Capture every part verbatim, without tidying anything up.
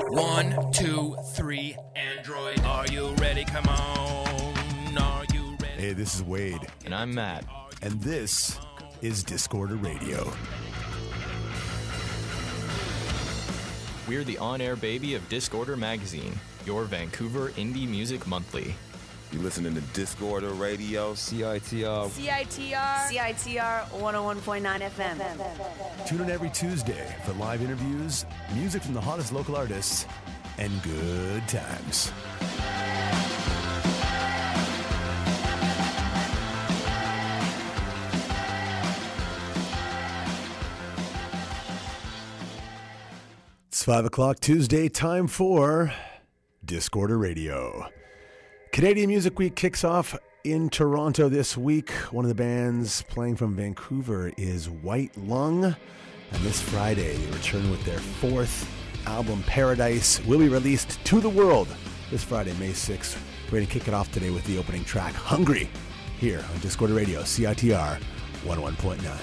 One, two, three, Android. Are you ready? Come on. Are you ready? Hey, this is Wade. And I'm Matt. And this is Discorder Radio. We're the on-air baby of Discorder Magazine, your Vancouver Indie Music Monthly. You're listening to Discorder Radio, C I T R. C I T R. C I T R one oh one point nine F M. Tune in every Tuesday for live interviews, music from the hottest local artists, and good times. It's five o'clock Tuesday, time for Discorder Radio. Canadian Music Week kicks off in Toronto this week. One of the bands playing from Vancouver is White Lung. And this Friday, they return with their fourth album, Paradise, will be released to the world this Friday, May sixth. We're going to kick it off today with the opening track, Hungry, here on Discorder Radio, C I T R one oh one point nine.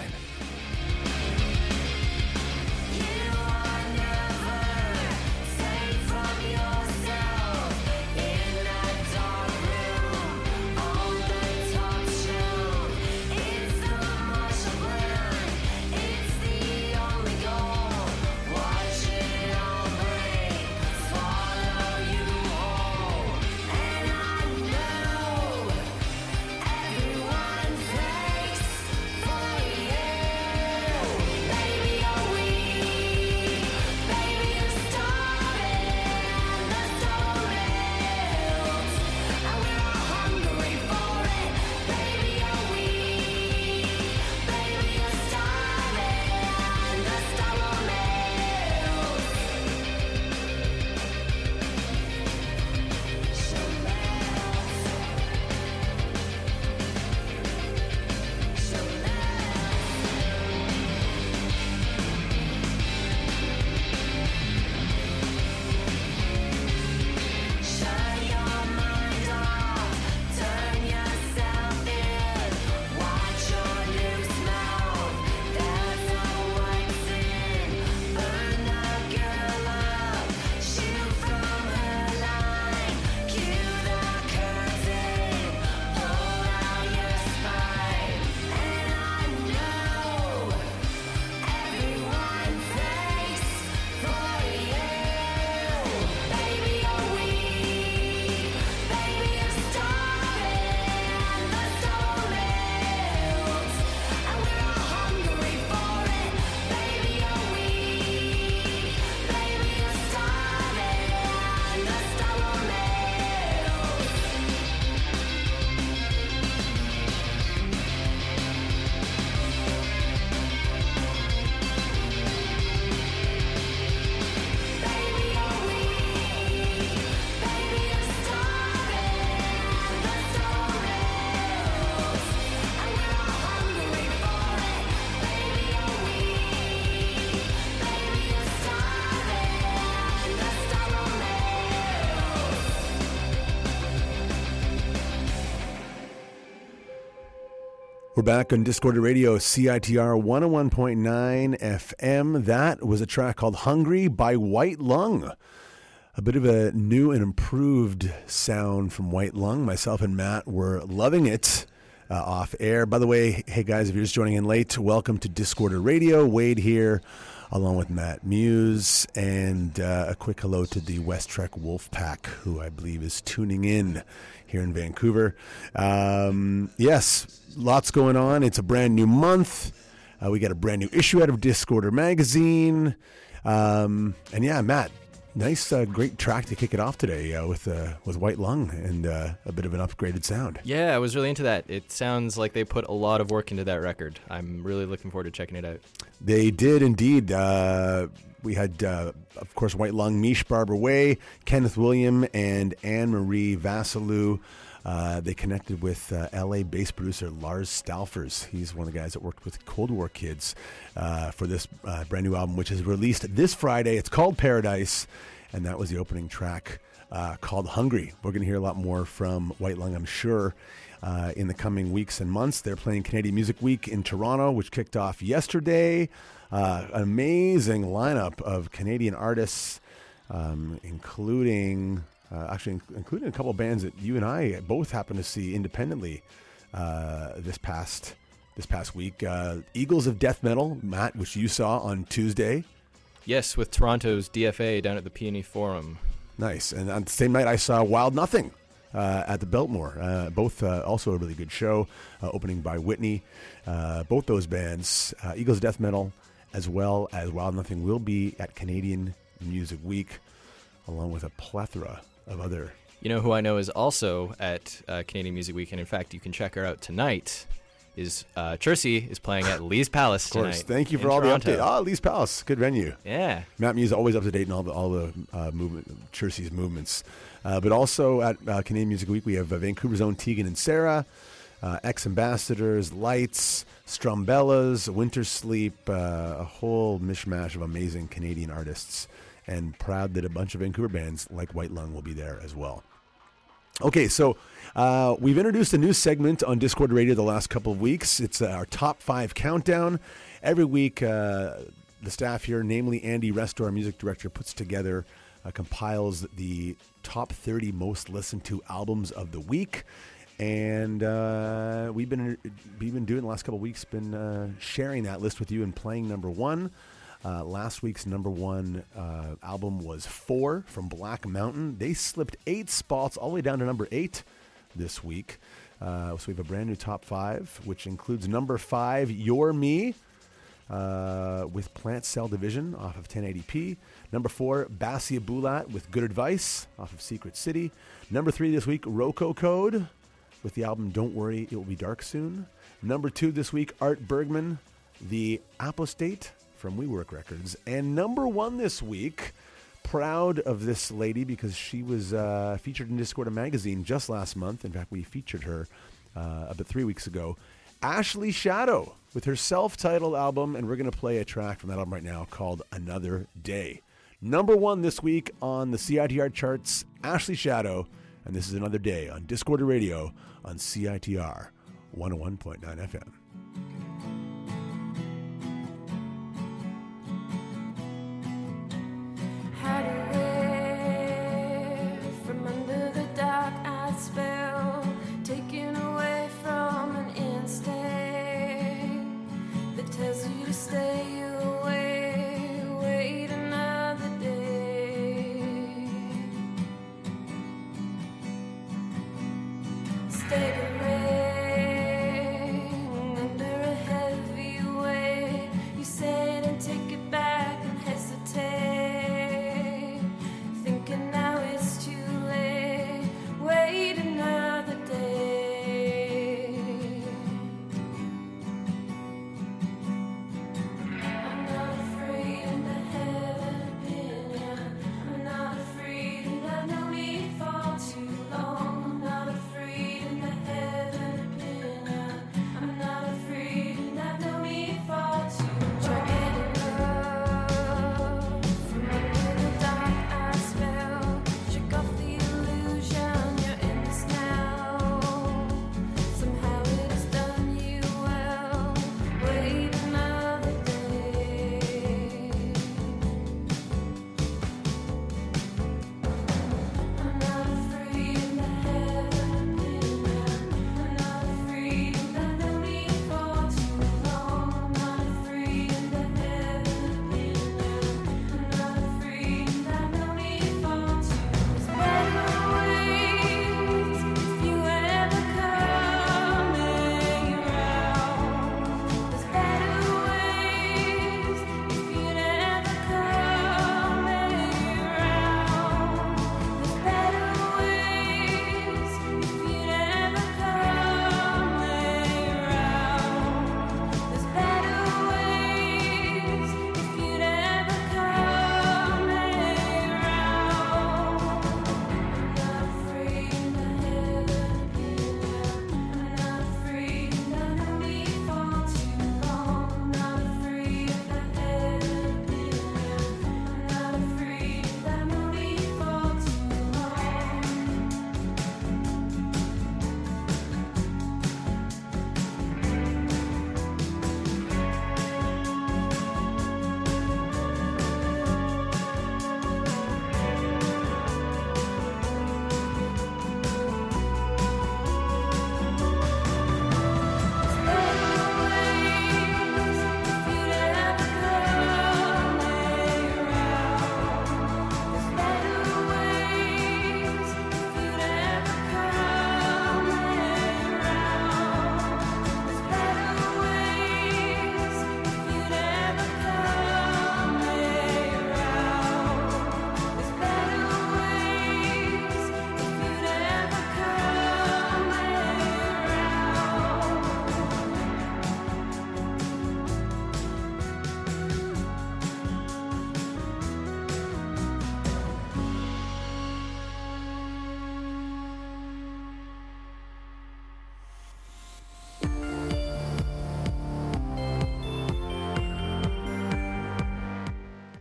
We're back on Discorder Radio, C I T R one oh one point nine F M. That was a track called Hungry by White Lung. A bit of a new and improved sound from White Lung. Myself and Matt were loving it uh, off air. By the way, hey guys, if you're just joining in late, welcome to Discorder Radio. Wade here, along with Matt Muse, and uh, a quick hello to the West Trek Wolfpack, who I believe is tuning in here in Vancouver. Um, yes, lots going on. It's a brand new month. Uh, we got a brand new issue out of Discorder Magazine. Um, and yeah, Matt, nice, uh, great track to kick it off today uh, with uh, with White Lung and uh, a bit of an upgraded sound. Yeah, I was really into that. It sounds like they put a lot of work into that record. I'm really looking forward to checking it out. They did indeed. Uh, we had, uh, of course, White Lung, Mish Barber Way, Kenneth William, and Anne-Marie Vassalou. Uh, they connected with uh, L A bass producer Lars Stalfers. He's one of the guys that worked with Cold War Kids uh, for this uh, brand new album, which is released this Friday. It's called Paradise, and that was the opening track uh, called Hungry. We're going to hear a lot more from White Lung, I'm sure, uh, in the coming weeks and months. They're playing Canadian Music Week in Toronto, which kicked off yesterday. Uh, an amazing lineup of Canadian artists. um, including uh, actually including a couple of bands that you and I both happen to see independently uh, this past this past week. Uh, Eagles of Death Metal, Matt, which you saw on Tuesday. Yes, with Toronto's D F A down at the Peony Forum. Nice. And on the same night, I saw Wild Nothing uh, at the Biltmore. Uh, both uh, also a really good show, uh, opening by Whitney. Uh, both those bands, uh, Eagles of Death Metal, as well as Wild Nothing, will be at Canadian Music Week, along with a plethora of other. You know who I know is also at uh, Canadian Music Week, and in fact, you can check her out tonight. Is uh, Chersey is playing at Lee's Palace tonight. Of course. Thank you for in all Toronto. the updates. Ah, Lee's Palace, good venue. Yeah. Matt Muse always up to date in all the all the uh, movement, Chersey's movements. Uh, but also at uh, Canadian Music Week, we have uh, Vancouver's own Tegan and Sarah, uh, Ex-Ambassadors, Lights, Strumbellas, Winter Sleep, uh, a whole mishmash of amazing Canadian artists. And proud that a bunch of Vancouver bands like White Lung will be there as well. Okay, so uh, we've introduced a new segment on Discord Radio the last couple of weeks. It's uh, our top five countdown. Every week, uh, the staff here, namely Andy Resto, our music director, puts together, uh, compiles the top thirty most listened to albums of the week. And uh, we've been we've been doing the last couple of weeks, been uh, sharing that list with you and playing number one. Uh, last week's number one uh, album was Four from Black Mountain. They slipped eight spots all the way down to number eight this week. Uh, so we have a brand new top five, which includes number five, You're Me, uh, with Plant Cell Division off of ten eighty p. Number four, Basia Bulat with Good Advice off of Secret City. Number three this week, Roko Code with the album Don't Worry, It Will Be Dark Soon. Number two this week, Art Bergman, The Apostate from WeWork Records. And number one this week, proud of this lady because she was uh, featured in Discorder Magazine just last month. In fact, we featured her uh, about three weeks ago. Ashley Shadow with her self-titled album, and we're going to play a track from that album right now called Another Day. Number one this week on the C I T R charts, Ashley Shadow, and this is Another Day on Discorder Radio on C I T R one oh one point nine F M. Stay away.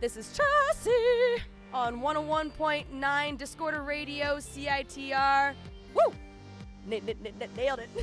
This is Chelsea on one oh one point nine Discorder Radio, C I T R. Woo! N- n- n- nailed it.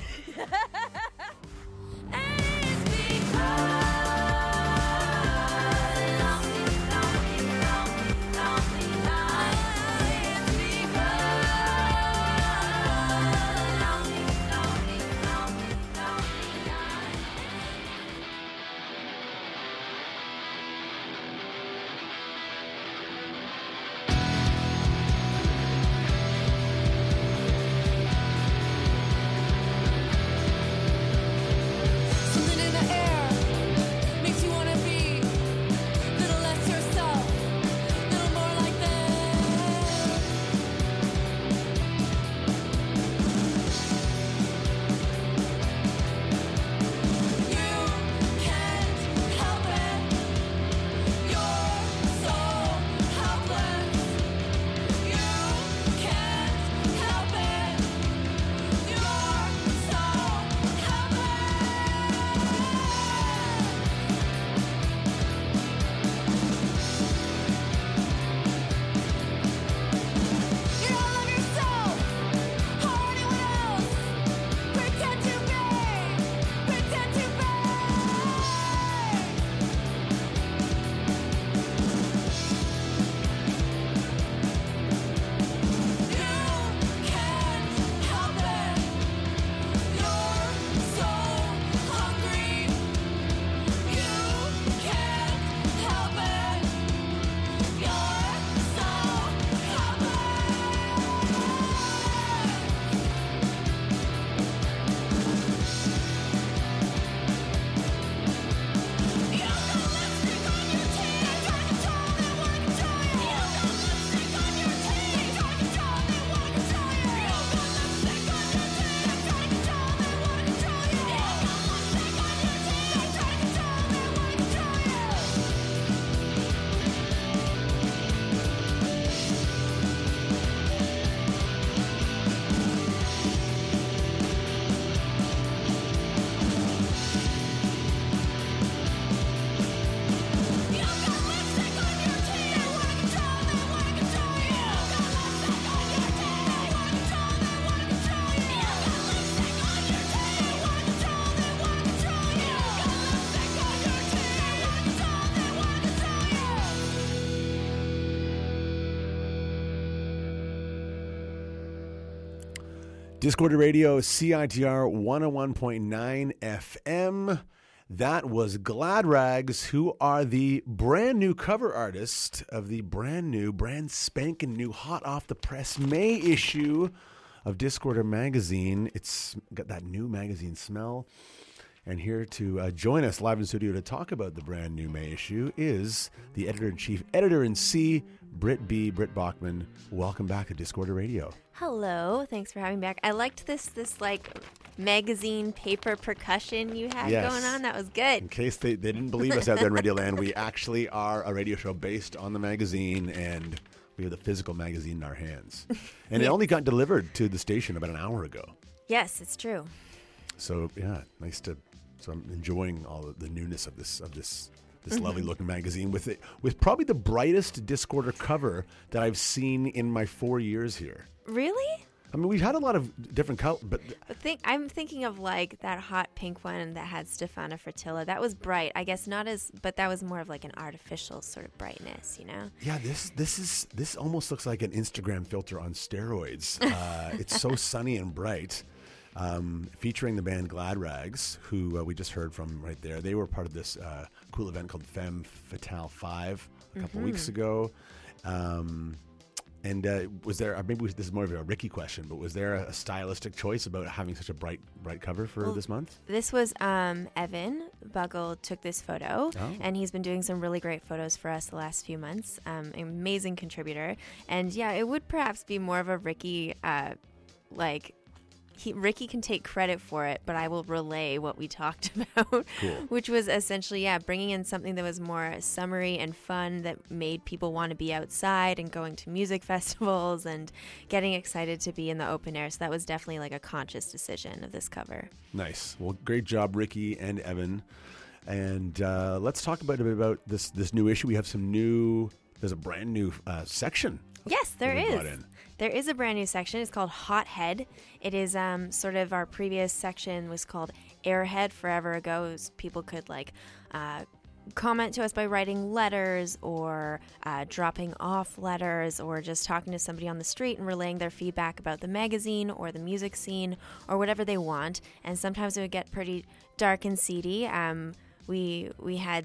Discorder Radio, C I T R one oh one point nine F M. That was Glad Rags, who are the brand new cover artist of the brand new, brand spanking new, hot off the press May issue of Discorder magazine. It's got that new magazine smell. And here to uh, join us live in studio to talk about the brand new May issue is the editor-in-chief, editor-in-C, Britt B. Britt Bachman. Welcome back to Discorder Radio. Hello. Thanks for having me back. I liked this, this like, magazine paper percussion you had Yes. going on. That was good. In case they, they didn't believe us out there in Radio Land, we actually are a radio show based on the magazine, and we have the physical magazine in our hands. And Yeah. it only got delivered to the station about an hour ago. Yes, it's true. So, yeah, nice to... So I'm enjoying all of the newness of this of this this Mm-hmm. lovely looking magazine with it with probably the brightest Discorder cover that I've seen in my four years here. Really? I mean, we've had a lot of different colors, but I think I'm thinking of like that hot pink one that had Stefana Fratilla. That was bright. I guess not as, but that was more of like an artificial sort of brightness, you know? yeah, this this is this almost looks like an Instagram filter on steroids. Uh, it's so sunny and bright. Um, featuring the band Glad Rags, who uh, we just heard from right there. They were part of this uh, cool event called Femme Fatale five a couple Mm-hmm. weeks ago. Um, and uh, was there, uh, maybe this is more of a Ricky question, but was there a, a stylistic choice about having such a bright bright cover for Well, this month? This was um, Evan Buckle took this photo, Oh. and he's been doing some really great photos for us the last few months. Um, amazing contributor. And yeah, it would perhaps be more of a Ricky, uh, like, He, Ricky can take credit for it, but I will relay what we talked about, Cool. which was essentially, yeah, bringing in something that was more summery and fun that made people want to be outside and going to music festivals and getting excited to be in the open air. So that was definitely like a conscious decision of this cover. Nice. Well, great job, Ricky and Evan. And uh, let's talk about a bit about this this new issue. We have some new. There's a brand new uh, section. Yes, there that we brought is. in. There is a brand new section. It's called Hothead. It is um, sort of our previous section was called Airhead forever ago. It was, people could like uh, comment to us by writing letters or uh, dropping off letters or just talking to somebody on the street and relaying their feedback about the magazine or the music scene or whatever they want. And sometimes it would get pretty dark and seedy. Um, we we had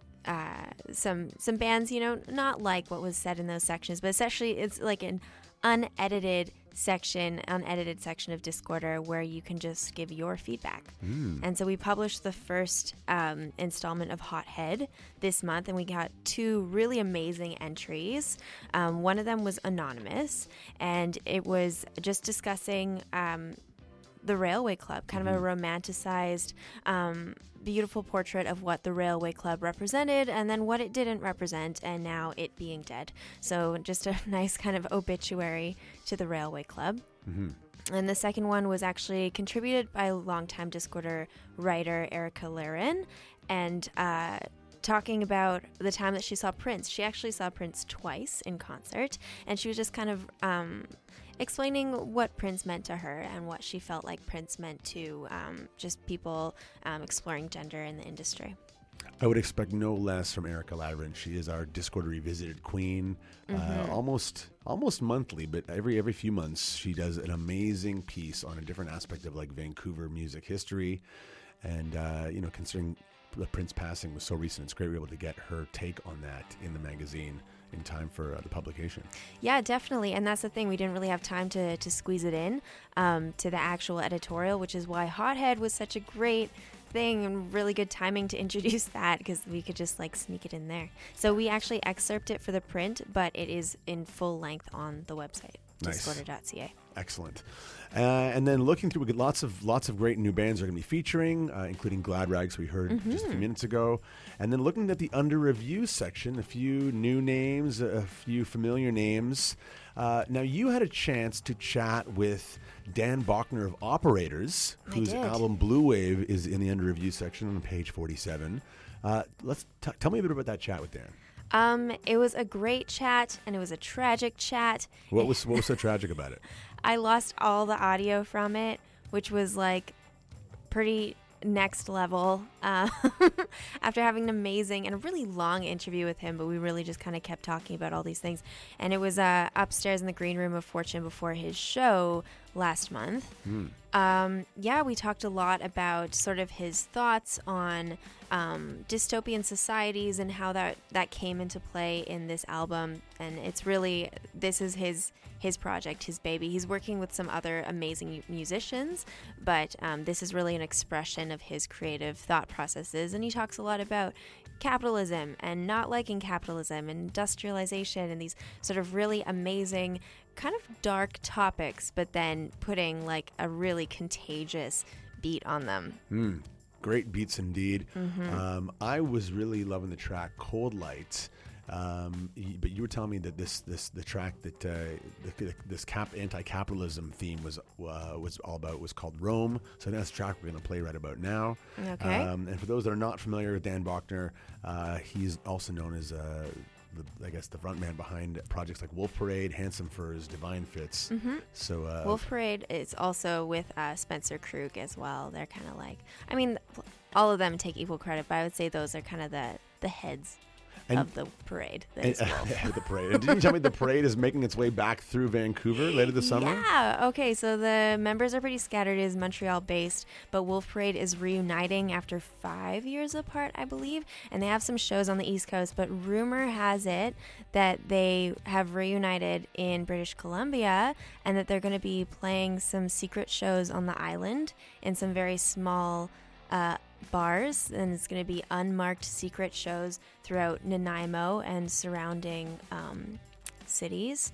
uh, some some bands, you know, not like what was said in those sections, but essentially it's like an unedited section, unedited section of Discorder where you can just give your feedback. Mm. And so we published the first um, installment of Hothead this month, and we got two really amazing entries. Um, one of them was anonymous, and it was just discussing um, the Railway Club, kind mm-hmm. of a romanticized, um, beautiful portrait of what the Railway Club represented and then what it didn't represent, and now it being dead. So just a nice kind of obituary to the Railway Club. Mm-hmm. And the second one was actually contributed by longtime Discorder writer Erica Laren, and uh, talking about the time that she saw Prince. She actually saw Prince twice in concert, and she was just kind of um, explaining what Prince meant to her and what she felt like Prince meant to um, just people um, exploring gender in the industry. I would expect no less from Erica Laren. She is our Discord Revisited queen, mm-hmm. uh, almost almost monthly, but every every few months she does an amazing piece on a different aspect of like Vancouver music history. And, uh, you know, considering the Prince passing was so recent, it's great we were able to get her take on that in the magazine in time for uh, the publication. Yeah, definitely. And that's the thing. We didn't really have time to, to squeeze it in um, to the actual editorial, which is why Hothead was such a great thing and really good timing to introduce that, because we could just like sneak it in there. So we actually excerpt it for the print, but it is in full length on the website, nice. discorder dot c a. Excellent. Uh, and then looking through, we get lots of lots of great new bands are going to be featuring, uh, including Glad Rags, we heard mm-hmm. just a few minutes ago. And then looking at the under review section, a few new names, a few familiar names. Uh, now, you had a chance to chat with Dan Bachner of Operators, whose album Blue Wave is in the under review section on page forty-seven. Uh, let's t- tell me a bit about that chat with Dan. Um, it was a great chat, and it was a tragic chat. What was what was so tragic about it? I lost all the audio from it, which was like pretty next level. Uh, after having an amazing and a really long interview with him, but we really just kind of kept talking about all these things. And it was uh, upstairs in the green room of Fortune before his show last month. Mm. Um, yeah, we talked a lot about sort of his thoughts on um, dystopian societies and how that, that came into play in this album. And it's really, this is his his project, his baby. He's working with some other amazing musicians, but um, this is really an expression of his creative thought processes. And he talks a lot about capitalism and not liking capitalism and industrialization and these sort of really amazing kind of dark topics, but then putting like a really contagious beat on them. Mm, great beats indeed. Mm-hmm. Um, I was really loving the track Cold Light. Um, but you were telling me that this, this the track that uh, the, this cap anti-capitalism theme was uh, was all about was called Rome. So that's the track we're going to play right about now. Okay. Um, and for those that are not familiar with Dan Bachner, uh, he's also known as uh, the, I guess the front man behind projects like Wolf Parade, Handsome Furs, Divine Fits. Mm-hmm. So uh, Wolf Parade is also with uh, Spencer Krug as well. They're kind of like, I mean, all of them take equal credit, but I would say those are kind of the the heads. And, of the parade. That and, is Wolf. the parade. And didn't you tell me the parade is making its way back through Vancouver later this summer? Yeah. Okay. So the members are pretty scattered. It is Montreal based, but Wolf Parade is reuniting after five years apart, I believe, and they have some shows on the East Coast. But rumor has it that they have reunited in British Columbia, and that they're going to be playing some secret shows on the island in some very small Uh, bars, and it's going to be unmarked secret shows throughout Nanaimo and surrounding um, cities.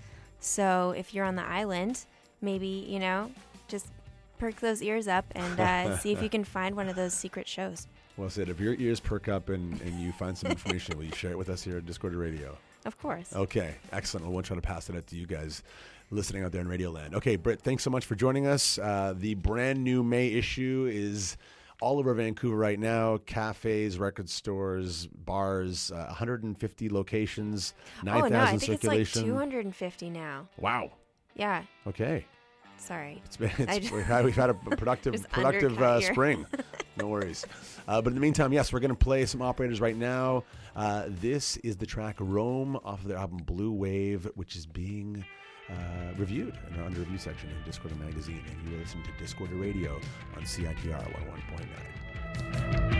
So if you're on the island, maybe, you know, just perk those ears up and uh, see if you can find one of those secret shows. Well said. If your ears perk up and, and you find some information, will you share it with us here at Discorder Radio? Of course. Okay, excellent. We'll try to pass it out to you guys listening out there in Radio Land. Okay, Britt, thanks so much for joining us. Uh, the brand new May issue is all over Vancouver right now. Cafes, record stores, bars, uh, one hundred fifty locations, nine thousand oh, no, I think circulation. it's like two hundred fifty now. Wow. Yeah. Okay. Sorry. It's been, it's, just, we've, had, we've had a productive, Just productive uh, undercut here. spring. No worries. Uh, but in the meantime, yes, we're going to play some operators right now. Uh, this is the track Rome off of their album Blue Wave, which is being uh, reviewed in our under review section in Discorder Magazine. And you are listening to Discorder Radio on C I T R one oh one point nine.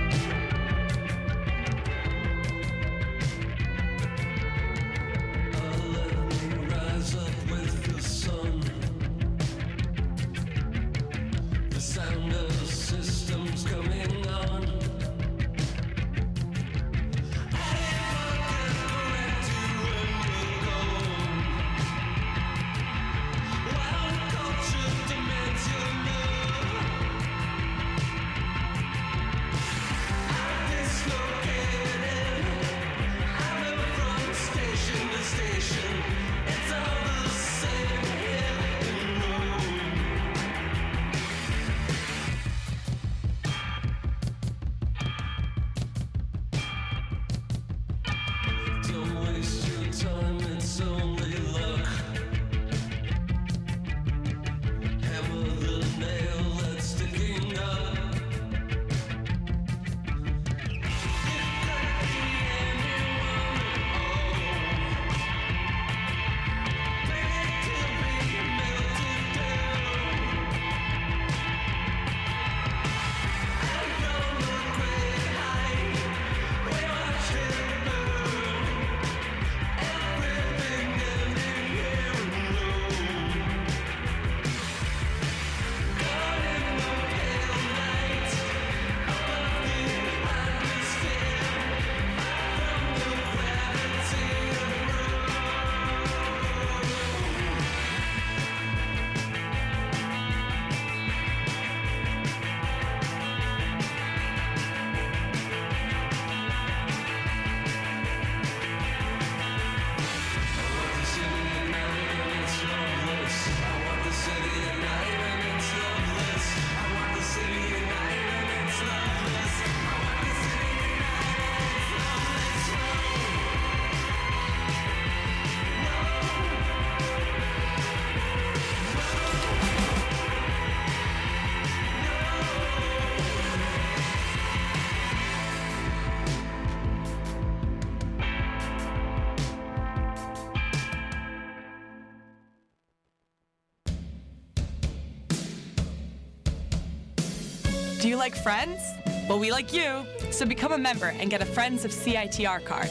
Do you like Friends? Well, we like you. So become a member and get a Friends of C I T R card.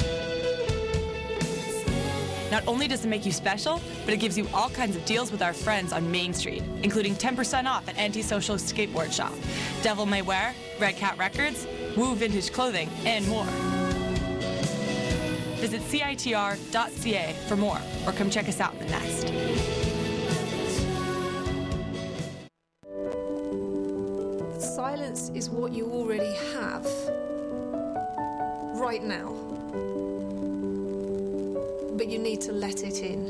Not only does it make you special, but it gives you all kinds of deals with our friends on Main Street, including ten percent off at Antisocial Skateboard Shop, Devil May Wear, Red Cat Records, Woo Vintage Clothing, and more. Visit C I T R dot C A for more, or come check us out in the Nest. Silence is what you already have right now, but you need to let it in.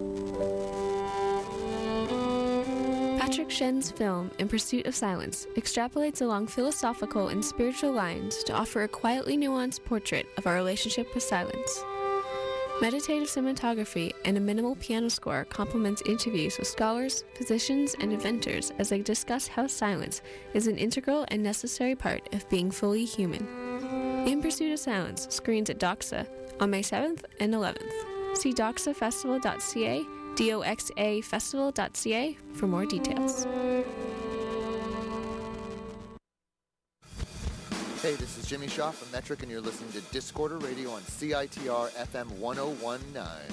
Patrick Shen's film In Pursuit of Silence extrapolates along philosophical and spiritual lines to offer a quietly nuanced portrait of our relationship with silence. Meditative cinematography and a minimal piano score complements interviews with scholars, physicians, and inventors as they discuss how silence is an integral and necessary part of being fully human. In Pursuit of Silence screens at Doxa on May seventh and eleventh. See doxa festival dot c a, D O X A festival dot c a for more details. Hey, this is Jimmy Shaw from Metric, and you're listening to Discorder Radio on C I T R F M one oh one point nine.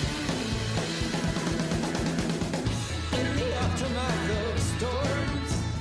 Aftermath of storms,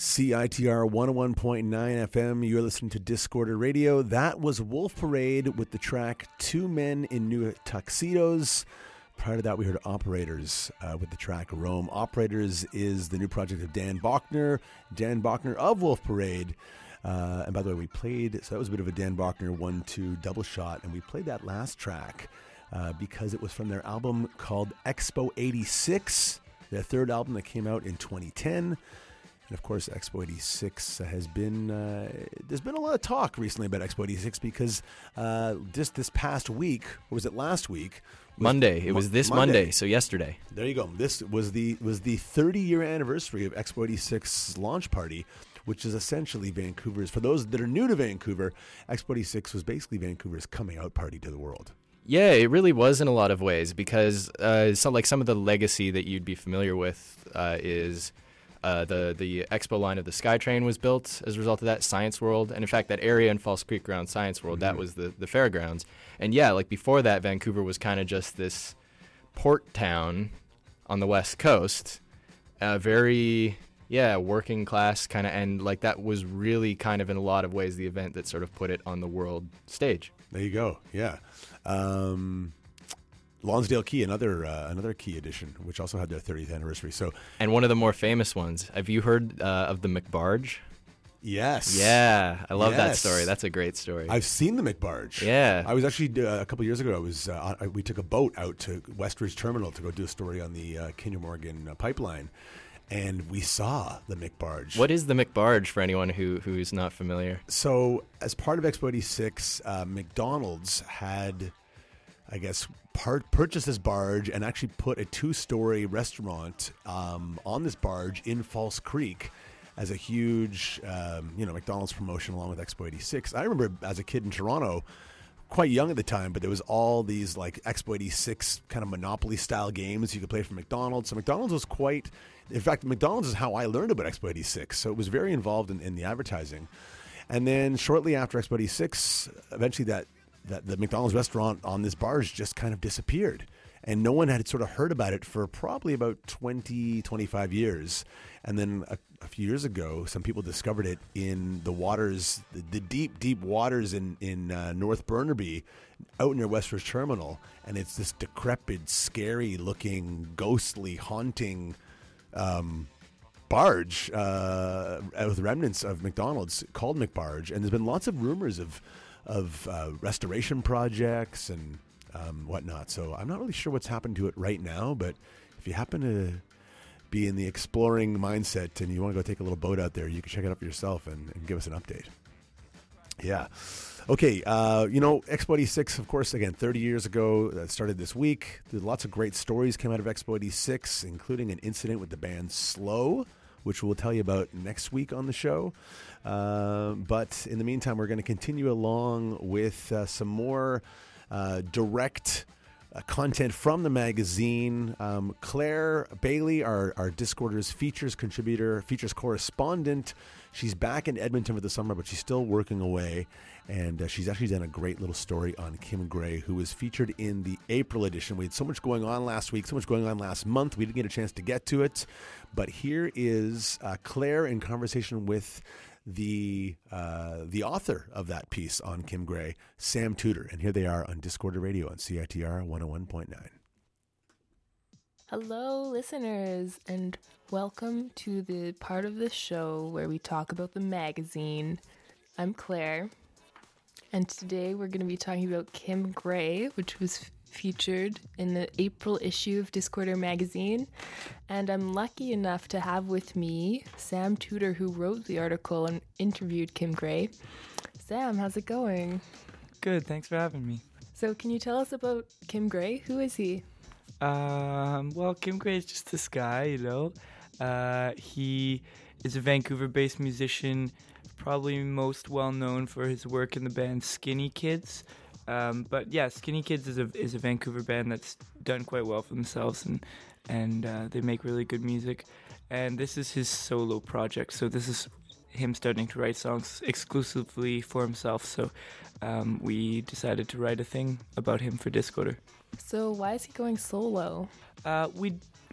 C I T R one oh one point nine F M. You're listening to Discorder Radio. That was Wolf Parade with the track Two Men in New Tuxedos. Prior to that, we heard Operators uh, with the track Rome. Operators is the new project of Dan Bachner. Dan Bachner of Wolf Parade. Uh, and by the way, we played, so that was a bit of a Dan Bachner one two double shot. And we played that last track uh, because it was from their album called Expo eighty-six, their third album that came out in twenty ten. And of course, Expo eighty-six has been, uh, there's been a lot of talk recently about Expo eighty-six because uh, just this past week, or was it last week? Was Monday. It was this Monday. Monday, so yesterday. There you go. This was the was the thirty-year anniversary of Expo eighty-six's launch party, which is essentially Vancouver's, for those that are new to Vancouver, Expo eighty-six was basically Vancouver's coming out party to the world. Yeah, it really was in a lot of ways because uh, so like some of the legacy that you'd be familiar with uh, is... Uh, the the expo line of the SkyTrain was built as a result of that, Science World. And in fact, that area in False Creek around Science World, mm-hmm. that was the, the fairgrounds. And yeah, like before that, Vancouver was kind of just this port town on the West Coast. Uh, very, yeah, working class kind of. And like that was really kind of in a lot of ways the event that sort of put it on the world stage. There you go. Yeah. Um Lonsdale Key, another uh, another Key edition, which also had their thirtieth anniversary. So, and one of the more famous ones. Have you heard uh, of the McBarge? Yes. Yeah, I love yes. that story. That's a great story. I've seen the McBarge. Yeah. I was actually uh, a couple of years ago. I was uh, I, we took a boat out to Westridge Terminal to go do a story on the uh, Kinder Morgan uh, pipeline, and we saw the McBarge. What is the McBarge for anyone who who's not familiar? So, as part of Expo eighty-six, uh, McDonald's had, I guess, part, purchased this barge and actually put a two-story restaurant um, on this barge in False Creek as a huge, um, you know, McDonald's promotion along with Expo eighty-six. I remember as a kid in Toronto, quite young at the time, but there was all these like Expo eighty-six kind of Monopoly-style games you could play from McDonald's. So McDonald's was quite, in fact, McDonald's is how I learned about Expo eighty-six. So it was very involved in, in the advertising. And then shortly after Expo eighty-six, eventually that that the McDonald's restaurant on this barge just kind of disappeared. And no one had sort of heard about it for probably about twenty, twenty-five years. And then a, a few years ago, some people discovered it in the waters, the, the deep, deep waters in, in uh, North Burnaby, out near Westridge Terminal. And it's this decrepit, scary-looking, ghostly, haunting um, barge uh, with remnants of McDonald's called McBarge. And there's been lots of rumors of of uh, restoration projects and um, whatnot. So I'm not really sure what's happened to it right now, but if you happen to be in the exploring mindset and you want to go take a little boat out there, you can check it out for yourself and, and give us an update. Yeah. Okay. Uh, you know, Expo eighty-six, of course, again, thirty years ago, that started this week. There's lots of great stories came out of Expo eighty-six, including an incident with the band Slow, which we'll tell you about next week on the show. Uh, but in the meantime, we're going to continue along with uh, some more uh, direct uh, content from the magazine. Um, Claire Bailey, our, our Discorder's features contributor, features correspondent, she's back in Edmonton for the summer, but she's still working away. And uh, she's actually done a great little story on Kim Gray, who was featured in the April edition. We had so much going on last week, so much going on last month. We didn't get a chance to get to it. But here is uh, Claire in conversation with the uh, the author of that piece on Kim Gray, Sam Tudor. And here they are on Discorder Radio on C I T R one oh one point nine. Hello, listeners, and welcome to the part of the show where we talk about the magazine. I'm Claire, and today we're going to be talking about Kim Gray, which was f- featured in the April issue of Discorder magazine. And I'm lucky enough to have with me Sam Tudor, who wrote the article and interviewed Kim Gray. Sam, how's it going? Good, thanks for having me. So can you tell us about Kim Gray? Who is he? Um, well, Kim Gray is just this guy, you know. Uh, he is a Vancouver-based musician, probably most well known for his work in the band Skinny Kids. Um, but yeah, Skinny Kids is a is a Vancouver band that's done quite well for themselves, and and uh, they make really good music. And this is his solo project, so this is him starting to write songs exclusively for himself. So um, we decided to write a thing about him for Discorder. So why is he going solo? Uh, we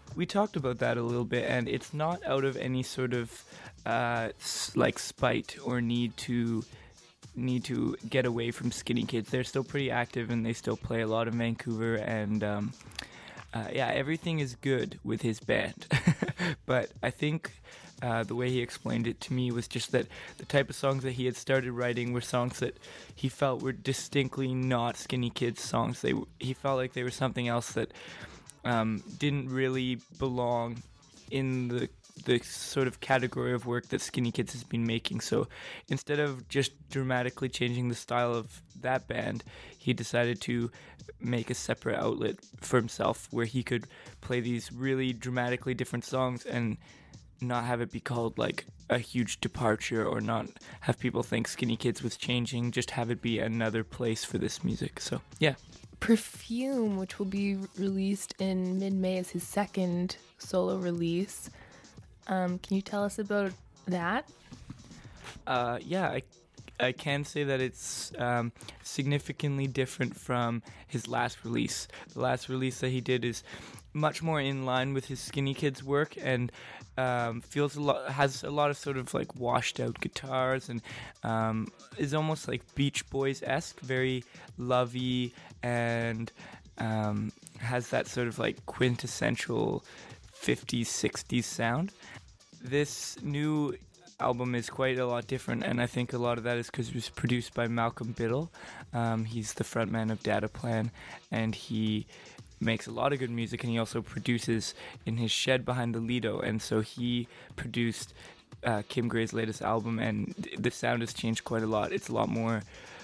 we talked about that a little bit, and it's not out of any sort of uh, s- like spite or need to need to get away from Skinny Kids. They're still pretty active, and they still play a lot in Vancouver, and um, uh, yeah, everything is good with his band. But I think uh, the way he explained it to me was just that the type of songs that he had started writing were songs that he felt were distinctly not Skinny Kids songs. They he felt like they were something else that um, didn't really belong in the the sort of category of work that Skinny Kids has been making. So instead of just dramatically changing the style of that band, he decided to make a separate outlet for himself where he could play these really dramatically different songs and not have it be called like a huge departure, or not have people think Skinny Kids was changing, just have it be another place for this music. So yeah. Perfume, which will be released in mid-May, is his second solo release. Um, can you tell us about that? Uh, yeah, I, I can say that it's um, significantly different from his last release. The last release that he did is much more in line with his Skinny Kids work, and um, feels a lot has a lot of sort of like washed out guitars, and um, is almost like Beach Boys-esque, very lovey, and um, has that sort of like quintessential fifties, sixties sound. This new album is quite a lot different, and I think a lot of that is because it was produced by Malcolm Biddle. Um, he's the frontman of Data Plan, and he makes a lot of good music, and he also produces in his shed behind the Lido, and so he produced uh, Kim Gray's latest album, and the sound has changed quite a lot. It's a lot more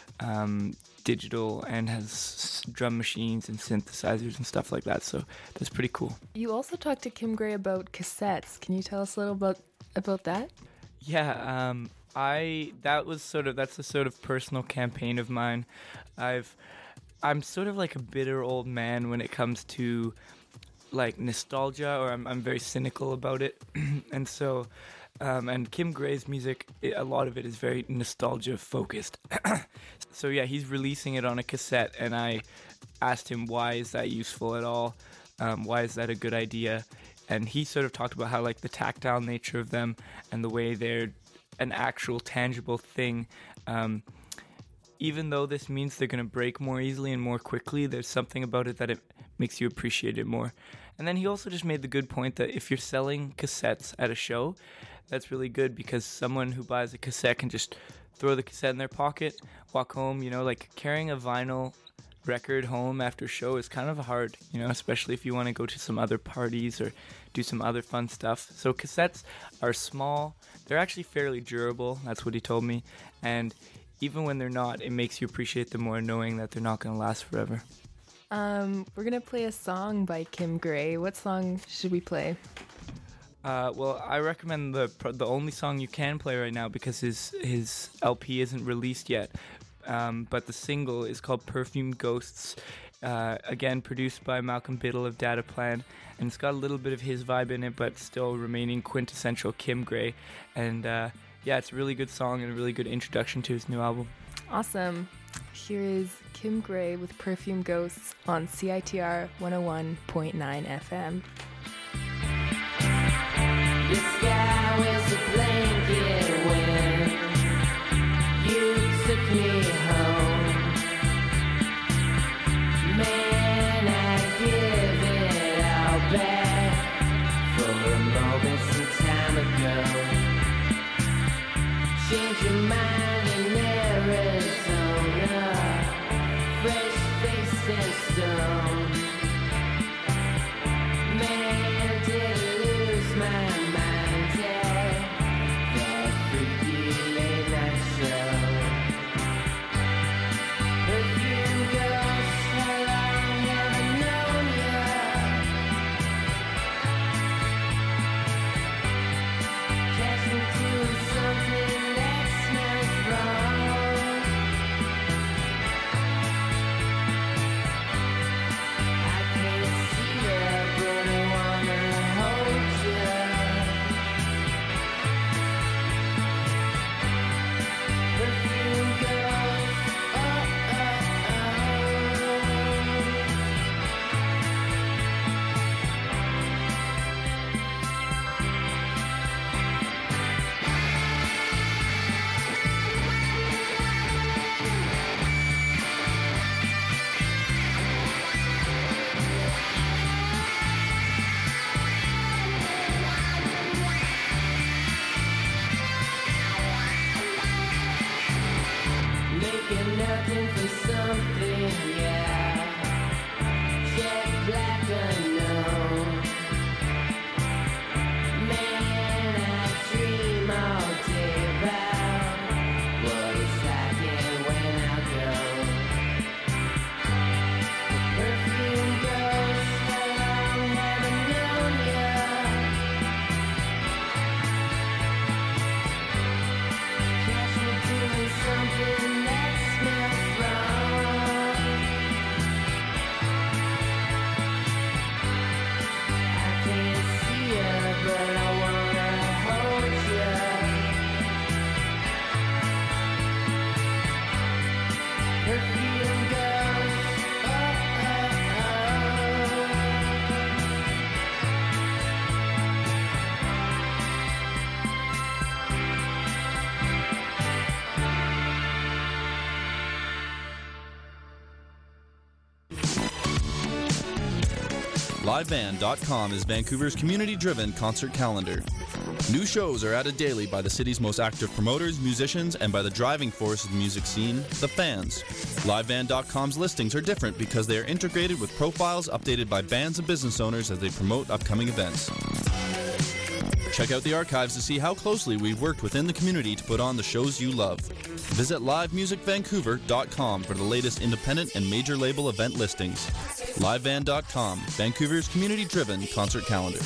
um, digital and has drum machines and synthesizers and stuff like that, so that's pretty cool. You also talked to Kim Gray about cassettes. Can you tell us a little about about that? Yeah, um, I that was sort of that's a sort of personal campaign of mine. I've I'm sort of like a bitter old man when it comes to like nostalgia, or I'm I'm very cynical about it, and so um, and Kim Gray's music, it, a lot of it is very nostalgia focused. So yeah, he's releasing it on a cassette, and I asked him, why is that useful at all? Um, why is that a good idea? And he sort of talked about how like the tactile nature of them and the way they're an actual tangible thing. Um, even though this means they're going to break more easily and more quickly, there's something about it that it makes you appreciate it more. And then he also just made the good point that if you're selling cassettes at a show, that's really good, because someone who buys a cassette can just throw the cassette in their pocket, walk home. You know, like carrying a vinyl record home after a show is kind of hard, you know, especially if you want to go to some other parties or do some other fun stuff. So cassettes are small. They're actually fairly durable. That's what he told me. And even when they're not, it makes you appreciate them more, knowing that they're not going to last forever. Um, we're going to play a song by Kim Gray. What song should we play? Uh, well, I recommend the the only song you can play right now, because his his L P isn't released yet. Um, but the single is called Perfume Ghosts. Uh, again, produced by Malcolm Biddle of Data Plan, and it's got a little bit of his vibe in it, but still remaining quintessential Kim Gray. And uh, yeah, it's a really good song and a really good introduction to his new album. Awesome. Here is Kim Gray with Perfume Ghosts on C I T R one oh one point nine F M. The sky was a blanket when you took me home. Man, I give it all back for a moment some time ago. Change your mind in Arizona, fresh face and stone. Man, something, yeah. Jet black unknown. Man, I dream all day about what it's like and when I go. The perfume goes, how long haven't known ya. Catch me doing something that smells wrong. I can't see ya, but I wanna hold ya. Perfume goes, oh, oh, oh. live band dot com is Vancouver's community-driven concert calendar. New shows are added daily by the city's most active promoters, musicians, and by the driving force of the music scene, the fans. live band dot com's listings are different because they are integrated with profiles updated by bands and business owners as they promote upcoming events. Check out the archives to see how closely we've worked within the community to put on the shows you love. Visit live music vancouver dot com for the latest independent and major label event listings. live band dot com, Vancouver's community-driven concert calendar.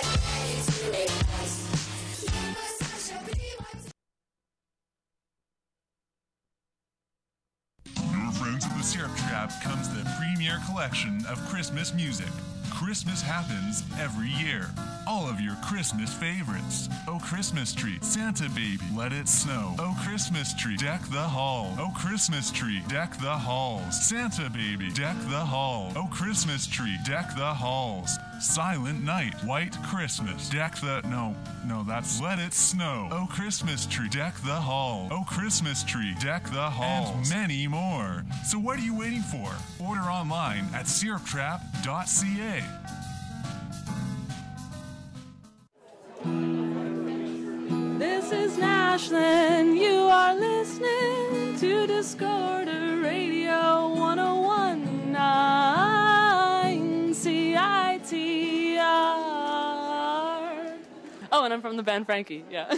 Your friends at the Syrup Trap comes the premier collection of Christmas music. Christmas happens every year. All of your Christmas favorites. Oh Christmas Tree, Santa Baby, Let It Snow. Oh Christmas Tree, Deck the Hall. Oh Christmas Tree, Deck the Halls. Santa Baby, Deck the Hall. Oh Christmas Tree, Deck the Halls. Silent Night, White Christmas, Deck the... No, no, that's Let It Snow. Oh Christmas Tree, Deck the Hall. Oh Christmas Tree, Deck the Halls. And many more. So what are you waiting for? Order online at syrup trap dot c a. This is Nashland. You are listening to Discorder Radio one oh one point nine C I T R. Oh, and I'm from the band Frankie, yeah.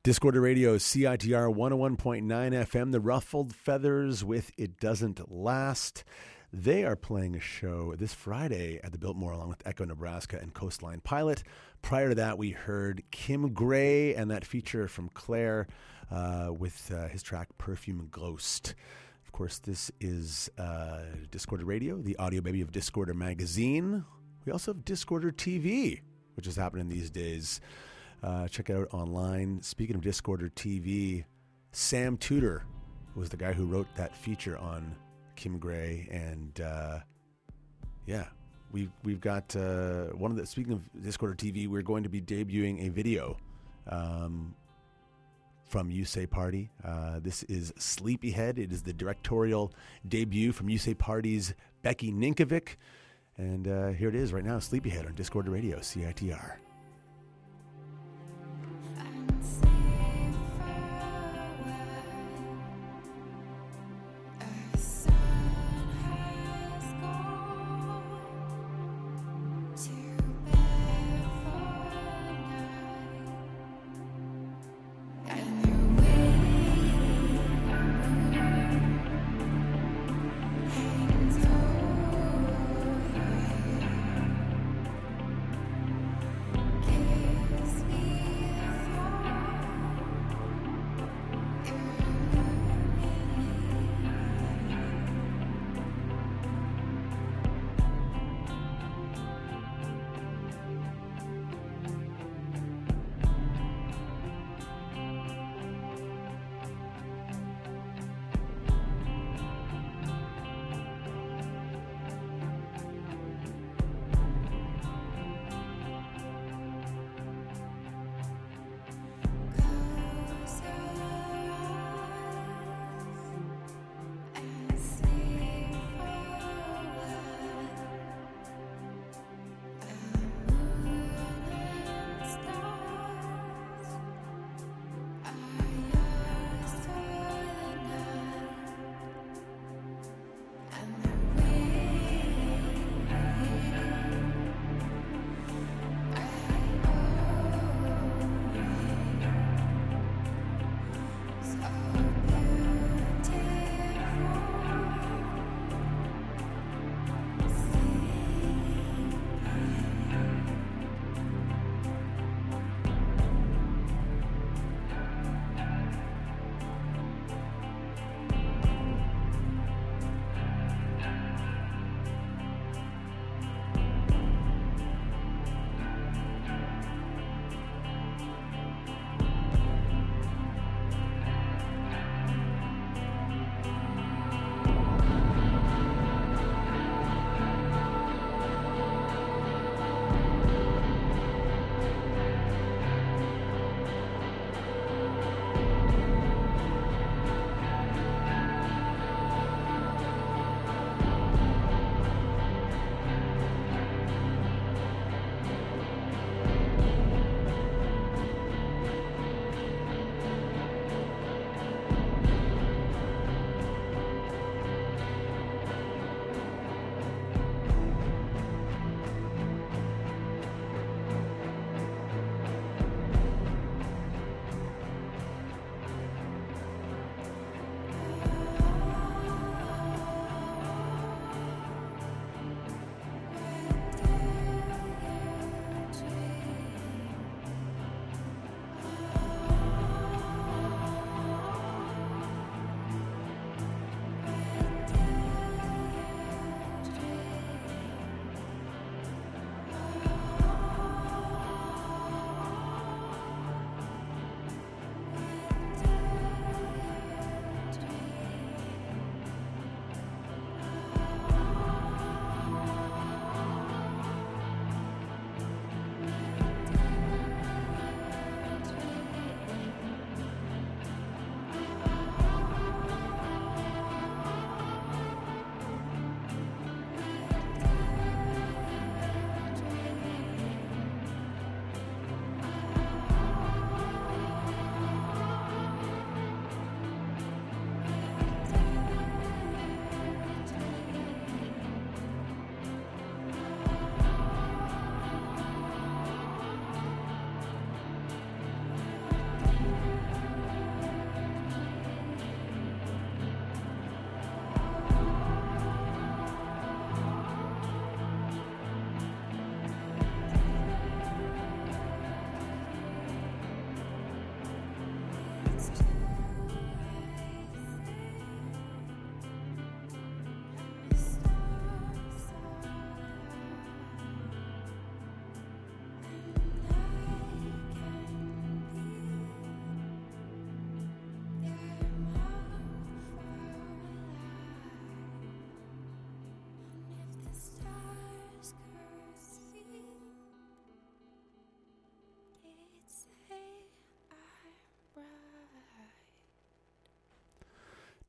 Discorder Radio, C I T R one oh one point nine F M, The Ruffled Feathers with It Doesn't Last. They are playing a show this Friday at the Biltmore along with Echo Nebraska and Coastline Pilot. Prior to that, we heard Kim Gray and that feature from Claire uh, with uh, his track Perfume Ghost. Of course, this is uh, Discorder Radio, the audio baby of Discorder Magazine. We also have Discorder T V, which is happening these days. Uh, check it out online. Speaking of Discorder T V, Sam Tudor was the guy who wrote that feature on Kim Gray, and uh, yeah, we've we've got uh, one of the. Speaking of Discorder T V, we're going to be debuting a video um, from You Say Party. Uh, this is Sleepyhead. It is the directorial debut from You Say Party's Becky Ninkovic, and uh, here it is right now. Sleepyhead on Discorder Radio, C I T R.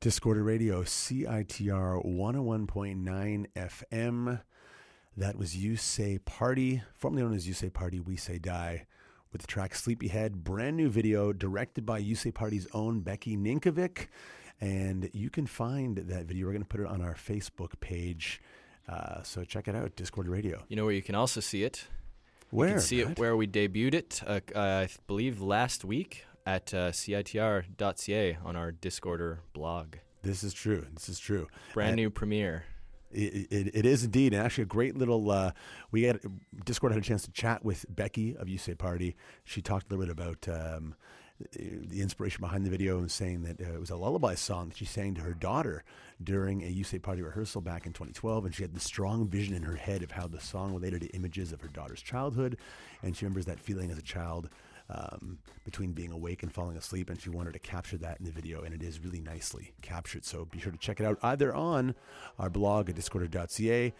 Discorder Radio, C I T R one oh one point nine F M. That was You Say Party, formerly known as You Say Party, We Say Die, with the track Sleepyhead. Brand new video directed by You Say Party's own Becky Ninkovic. And you can find that video. We're going to put it on our Facebook page. Uh, so check it out, Discord Radio. You know where you can also see it? Where? You can see Matt? it where we debuted it, uh, I believe, last week at uh, C I T R dot C A on our Discorder blog. This is true. This is true. Brand Uh, new premiere. It, it, it is indeed, and actually a great little. Uh, we had Discord had a chance to chat with Becky of You Say Party. She talked a little bit about um, the inspiration behind the video and saying that uh, it was a lullaby song that she sang to her daughter during a You Say Party rehearsal back in twenty twelve, and she had the strong vision in her head of how the song related to images of her daughter's childhood, and she remembers that feeling as a child. Um, between being awake and falling asleep, and she wanted to capture that in the video, and it is really nicely captured. So be sure to check it out either on our blog at discorder dot C A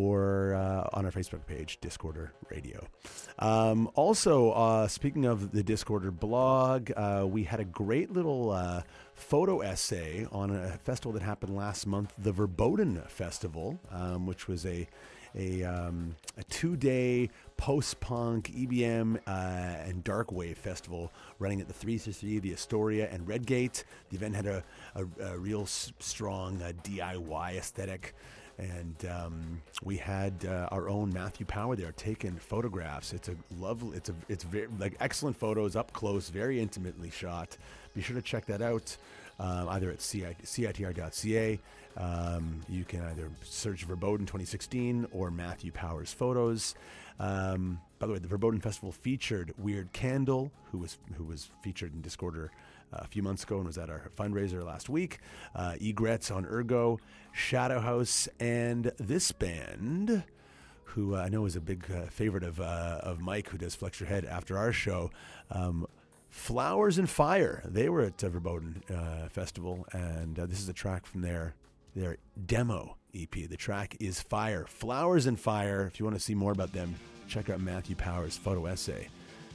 or uh, on our Facebook page, Discorder Radio. Um, also, uh, speaking of the Discorder blog, uh, we had a great little uh, photo essay on a festival that happened last month, the Verboten Festival, um, which was a a, um, a two-day post-punk, E B M, uh, and dark wave festival running at the three thirty-three, the Astoria, and Redgate. The event had a, a, a real s- strong uh, D I Y aesthetic, and um, we had uh, our own Matthew Power there taking photographs. It's a lovely, it's a, it's very like excellent photos up close, very intimately shot. Be sure to check that out. Um, either at C I T R dot C A. Um, you can either search Verboten twenty sixteen or Matthew Powers photos. Um, by the way, the Verboten Festival featured Weird Candle, who was who was featured in Discorder uh, a few months ago and was at our fundraiser last week. Uh, Egrets on Ergo, Shadow House, and this band, who uh, I know is a big uh, favorite of uh, of Mike, who does Flex Your Head after our show. Um, Flowers and Fire. They were at uh, Verboten uh, Festival, and uh, this is a track from their their demo E P. The track is Fire. Flowers and Fire. If you want to see more about them, check out Matthew Powers' photo essay.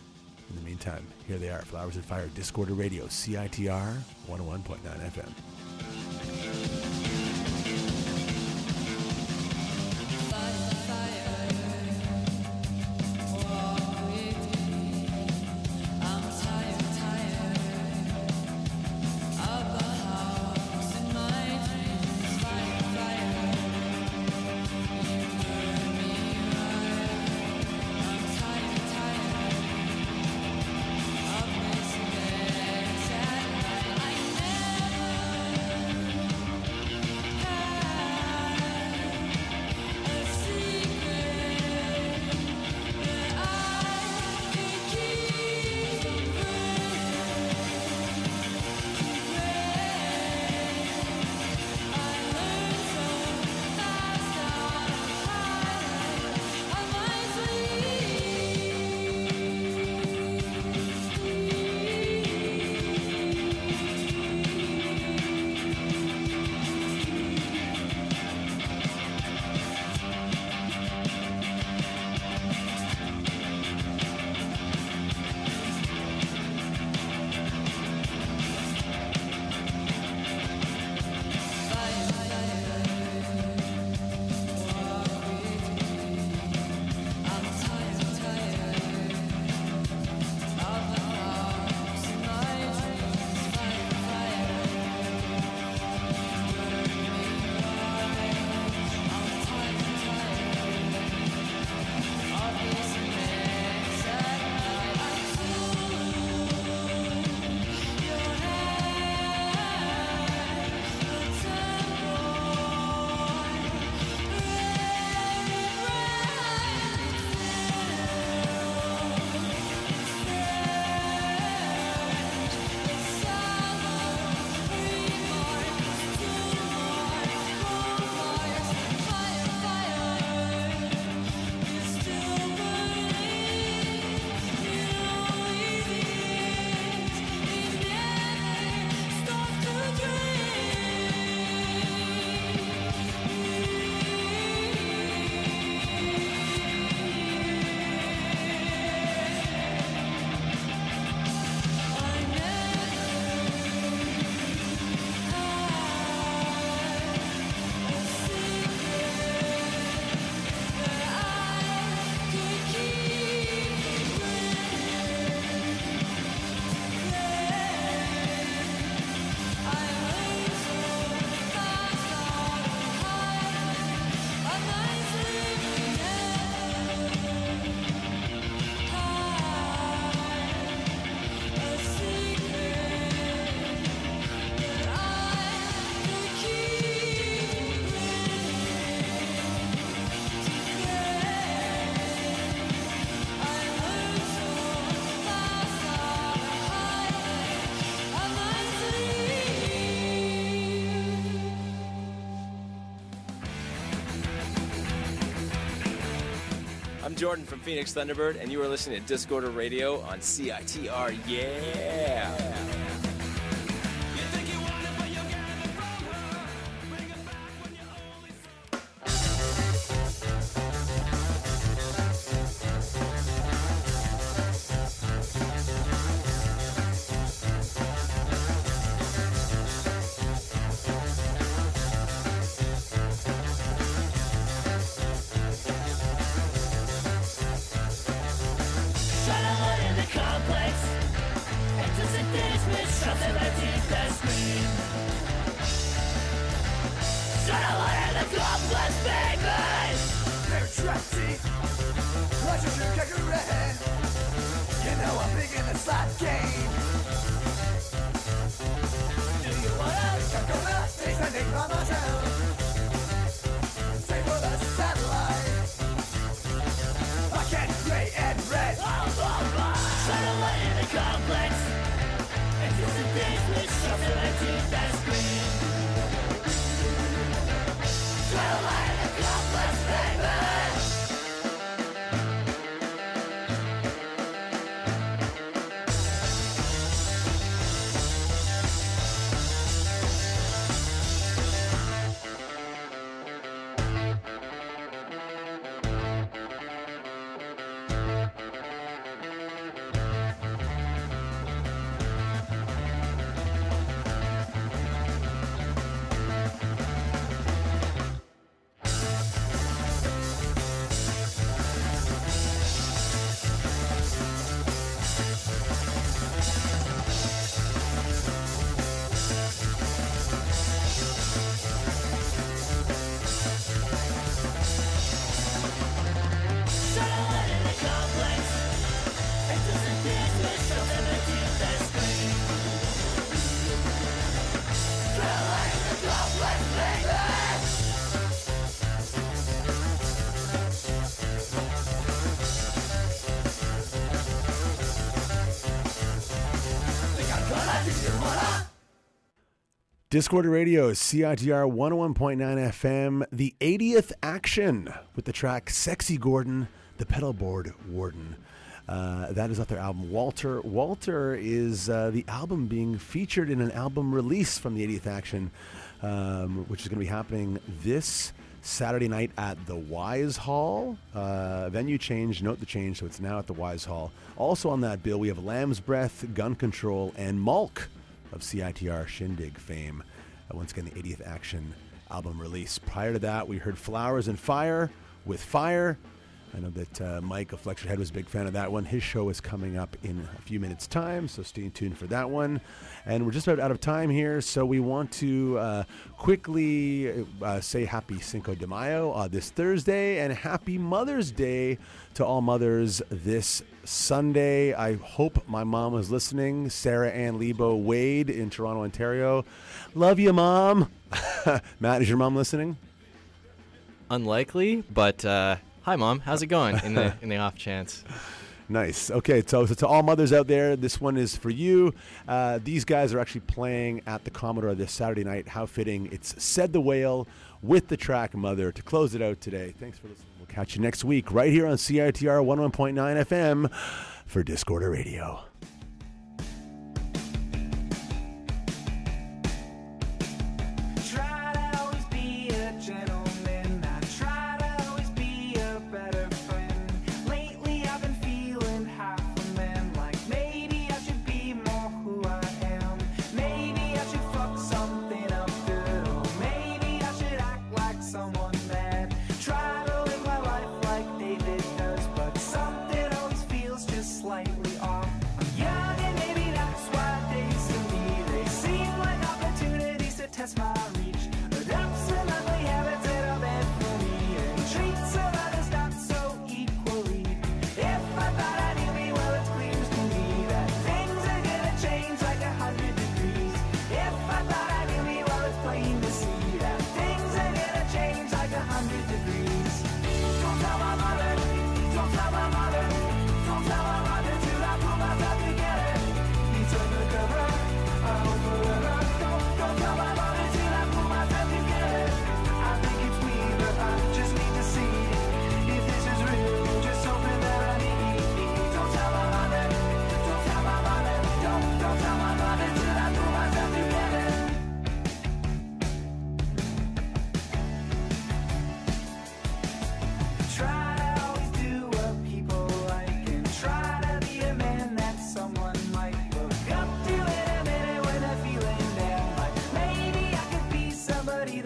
In the meantime, here they are, Flowers and Fire, Discorder Radio, C I T R one oh one point nine F M. I Jordan from Phoenix Thunderbird, and you are listening to Discorder Radio on C I T R. Yeah! Discorder Radio, C I T R one oh one point nine F M, the eightieth action with the track Sexy Gordon, the Pedalboard Warden. Uh, that is off their album Walter. Walter is uh, the album being featured in an album release from the eightieth action, um, which is going to be happening this Saturday night at the Wise Hall. Uh, venue change, note the change, so it's now at the Wise Hall. Also on that bill, we have Lamb's Breath, Gun Control, and Malk of C I T R Shindig fame. Uh, once again, the eightieth action album release. Prior to that, we heard Flowers and Fire with Fire. I know that uh, Mike of Flex Your Head was a big fan of that one. His show is coming up in a few minutes' time, so stay tuned for that one. And we're just about out of time here, so we want to uh, quickly uh, say happy Cinco de Mayo uh, this Thursday, and happy Mother's Day to all mothers this Sunday. I hope my mom was listening. Sarah Ann Lebo Wade in Toronto, Ontario. Love you, Mom. Matt, is your mom listening? Unlikely, but... Uh Hi, Mom. How's it going in the in the off chance? Nice. Okay, so, so to all mothers out there, this one is for you. Uh, these guys are actually playing at the Commodore this Saturday night. How fitting. It's Said the Whale with the track Mother to close it out today. Thanks for listening. We'll catch you next week right here on C I T R one oh one point nine F M for Discorder Radio. Slightly off.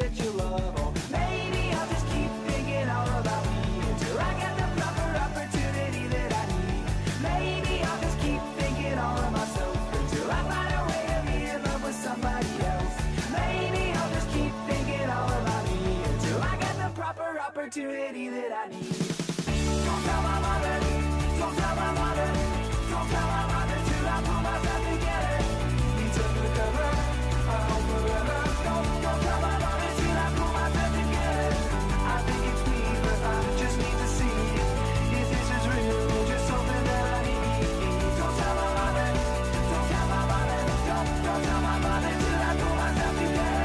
that you love. Or maybe I'll just keep thinking all about me until I get the proper opportunity that I need. Maybe I'll just keep thinking all of myself until I find a way to be in love with somebody else. Maybe I'll just keep thinking all about me until I get the proper opportunity that I need. Don't tell my mother, don't tell my mother, don't tell my mother till I pull myself together. It's undercover, I hope forever. Don't, don't tell my mother till I pull myself together. I think it's me, but I just need to see if this is real, just something that I need. Don't tell my mother, don't tell my mother, don't, don't tell my mother till I pull myself together.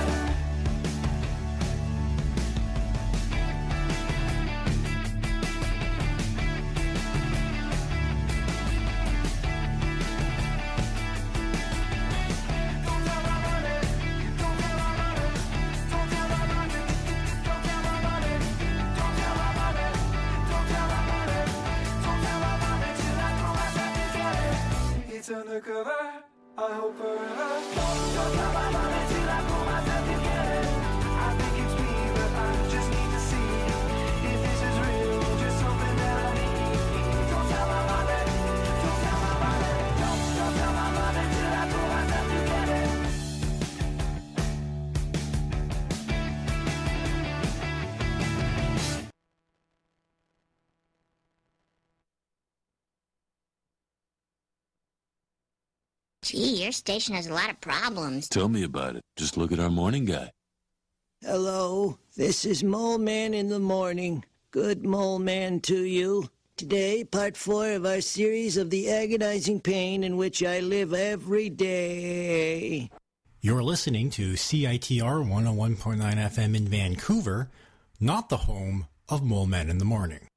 It's undercover, I hope forever. Don't, don't tell my mother till I pull myself together. I think it's me, but I just need to see if this is real, just something that I need. Don't tell my mother, don't tell my mother, don't, don't tell my mother till I pull myself together. Gee, your station has a lot of problems. Tell me about it. Just look at our morning guy. Hello, this is Mole Man in the morning. Good Mole Man to you. Today, part four of our series of the agonizing pain in which I live every day. You're listening to C I T R one oh one point nine F M in Vancouver, not the home of Mole Man in the Morning.